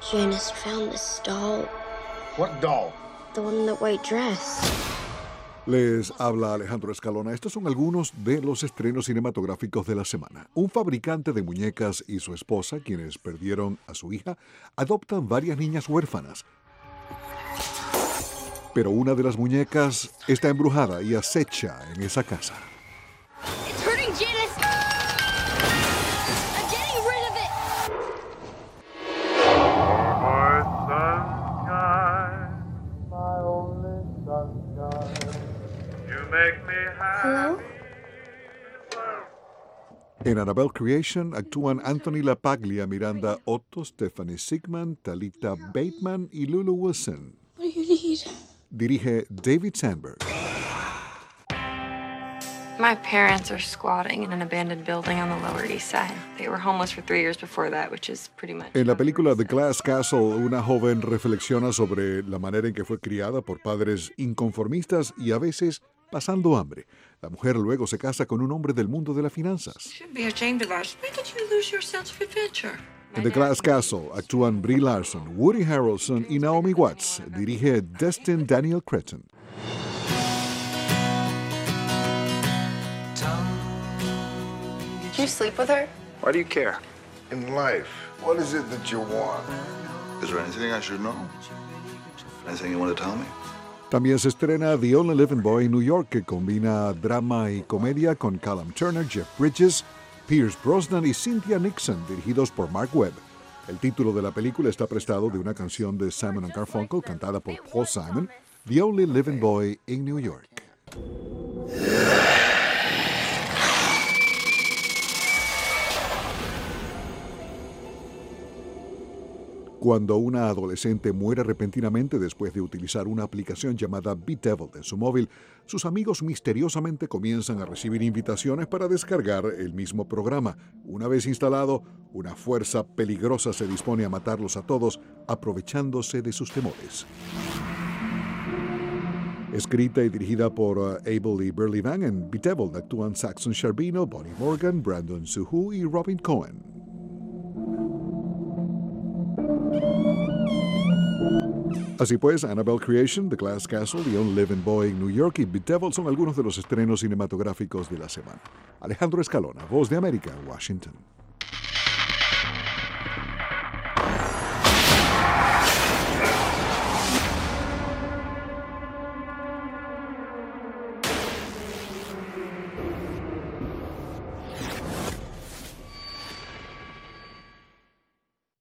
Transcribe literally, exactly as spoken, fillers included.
Janice found this doll. What doll? The one in the white dress. Les habla Alejandro Escalona. Estos son algunos de los estrenos cinematográficos de la semana. Un fabricante de muñecas y su esposa, quienes perdieron a su hija, adoptan varias niñas huérfanas. Pero una de las muñecas está embrujada y acecha en esa casa. It's hurting Janice. I'm getting rid of it. My sunshine, my only sunshine. You make me happy. Hello? En Annabelle Creation actúan Anthony LaPaglia, Miranda Otto, Stephanie Sigman, Talita Bateman y Lulu Wilson. What do you need? Dirige David Sandberg. My parents are squatting in an abandoned building on the Lower East Side. They were homeless for three years before that, which is pretty much... En la película The Glass Castle, una joven reflexiona sobre la manera en que fue criada por padres inconformistas y a veces pasando hambre. La mujer luego se casa con un hombre del mundo de las finanzas. Shouldn't be ashamed of us. When did you lose your sense of adventure? En The Glass Castle actúan Brie Larson, Woody Harrelson y Naomi Watts. Dirige Destin Daniel Cretton. Did you sleep with her? Why do you care? In life, what is it that you want? Is there anything I should know? Anything you want to tell me? También se estrena The Only Living Boy en New York, que combina drama y comedia con Callum Turner, Jeff Bridges, Pierce Brosnan y Cynthia Nixon, dirigidos por Mark Webb. El título de la película está prestado de una canción de Simon and Garfunkel cantada por Paul Simon, The Only Living Boy in New York. Cuando una adolescente muere repentinamente después de utilizar una aplicación llamada BeDevil en su móvil, sus amigos misteriosamente comienzan a recibir invitaciones para descargar el mismo programa. Una vez instalado, una fuerza peligrosa se dispone a matarlos a todos, aprovechándose de sus temores. Escrita y dirigida por uh, Abel y Burley Van, en BeDevil actúan Saxon Charbino, Bonnie Morgan, Brandon Suhu y Robin Cohen. Así pues, Annabelle Creation, The Glass Castle, The Only Living Boy in New York y BeDevil son algunos de los estrenos cinematográficos de la semana. Alejandro Escalona, Voz de América, Washington.